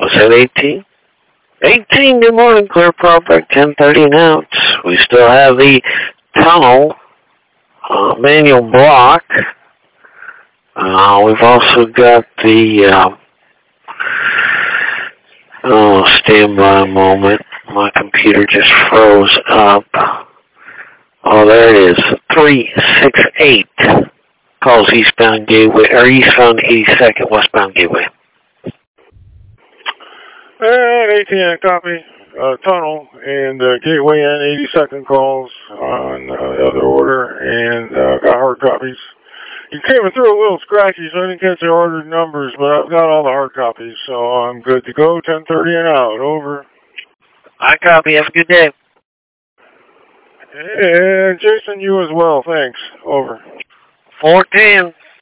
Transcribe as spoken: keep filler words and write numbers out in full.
was that eighteen? eighteen, good morning, Clear Prospect, ten thirty and out. We still have the tunnel, uh, manual block. Uh, we've also got the, uh, oh, stand by a moment. My computer just froze up. Oh, there it is. three six eight calls eastbound gateway, or eastbound eighty-second, westbound gateway. And eighteen, copy. Uh, tunnel and uh, gateway and eighty-second calls on uh, the other order, and uh, got hard copies. You came through a little scratchy, so I didn't catch the ordered numbers, but I've got all the hard copies, so I'm good to go. ten thirty and out. Over. I copy. Have a good day. And Jason, you as well. Thanks. Over. four ten.